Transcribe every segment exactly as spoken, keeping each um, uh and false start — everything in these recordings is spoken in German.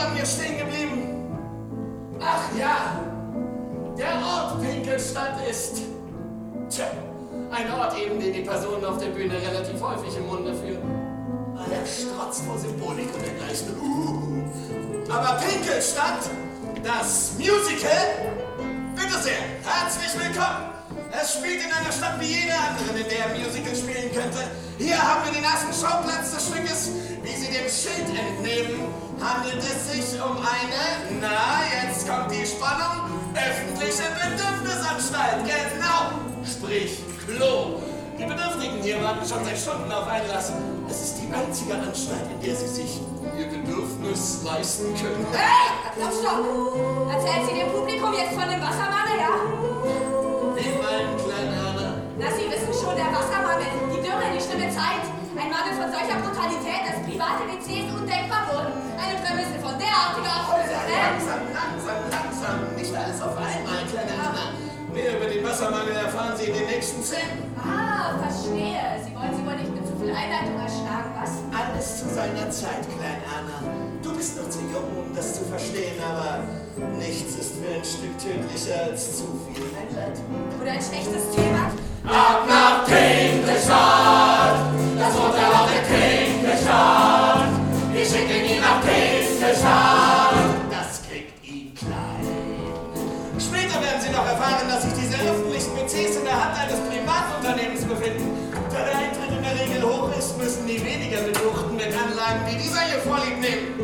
waren wir stehen geblieben? Ach ja, der Ort Pinkelstadt ist, tja, ein Ort eben, den die Personen auf der Bühne relativ häufig im Munde führen. Er strotzt vor Symbolik und dergleichen. Uh. Aber Pinkelstadt, das Musical, bitte sehr, herzlich willkommen. Es spielt in einer Stadt wie jede andere, in der er Musical spielen könnte. Hier haben wir den ersten Schauplatz des Stückes. Wie Sie dem Schild entnehmen, handelt es sich um eine, na, jetzt kommt die Spannung, öffentliche Bedürfnisanstalt. Genau, sprich Klo. Die Bedürftigen hier warten schon seit Stunden auf Einlass. Es ist die einzige Anstalt, in der sie sich ihr Bedürfnis leisten können. Hey! Stopp, stopp! Erzählen Sie dem Publikum jetzt von dem Wassermangel, ja? Wie meinen kleinen Anna? Na, Sie wissen schon, der Wassermangel, die Dürre, die schlimme Zeit. Ein Mangel von solcher Brutalität, dass private W Cs undenkbar wurden. Eine Prämisse von derartiger Größe, ne? Langsam, langsam, langsam. Nicht alles auf einmal, kleine Anna. Mehr über den Wassermangel erfahren Sie in den nächsten Szenen. Ah, verstehe. Sie wollen Sie wohl nicht mit zu viel Einleitung erschlagen, was? Alles zu seiner Zeit, kleine Anna. Du bist noch zu jung, um das zu verstehen, aber nichts ist für ein Stück tödlicher als zu viel Einleitung. Oder ein schlechtes Thema? Ab nach Pinkelstadt, das Hotel auf der Pinkelstadt. Wir schicken ihn nach Pinkelstadt, das kriegt ihn klein. Später werden Sie noch erfahren, dass sich diese öffentlichen W Cs in der Hand eines Privatunternehmens befinden. Da der Eintritt in der Regel hoch ist, müssen die weniger Beduchten mit Anlagen wie dieser hier vorlieb nehmen.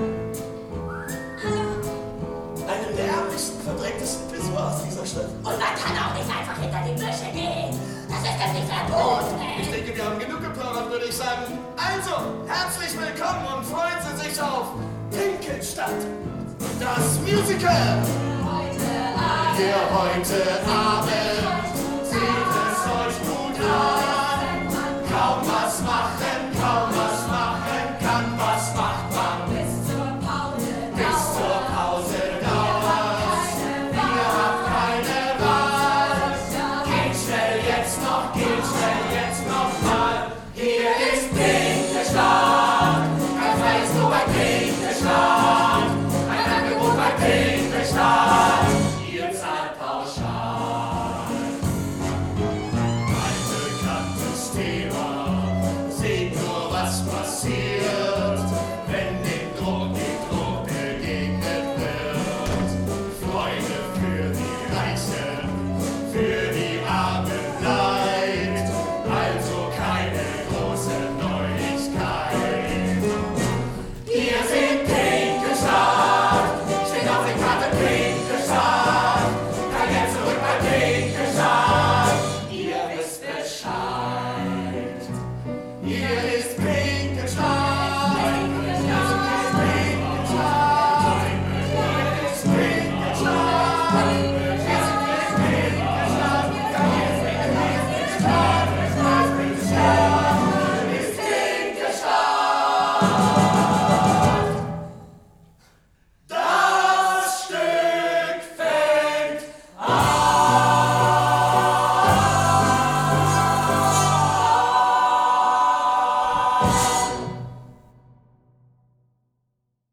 Einen der ärmlichsten, verdrecktesten Pissoirs dieser Stadt. Und man kann auch nicht einfach hinter die Büsche gehen. Das ist das nicht verboten. Ich denke, wir haben genug geplaudert, würde ich sagen. Also, herzlich willkommen und freuen Sie sich auf Pinkelstadt, das Musical. Heute Abend. Hier heute Abend sieht es euch gut an. Kaum was machen, kaum was machen kann, was macht man? Bis zur Pause. Bis zur Pause dauert. Ihr habt keine Wahl. Geht schnell jetzt noch, geht schnell jetzt noch mal. Hier ist Pinkelstadt. Ein freies Klo bei Pinkelstadt. Ein Angebot bei Pinkelstadt. Ihr zahlt pauschal. Ein bekanntes Thema. Seht nur, was passiert, wenn dem Druck, dem Druck begegnet wird. Freude für die Reichen, für die Armen Leid. Also keine große Neuigkeit. Ihr seht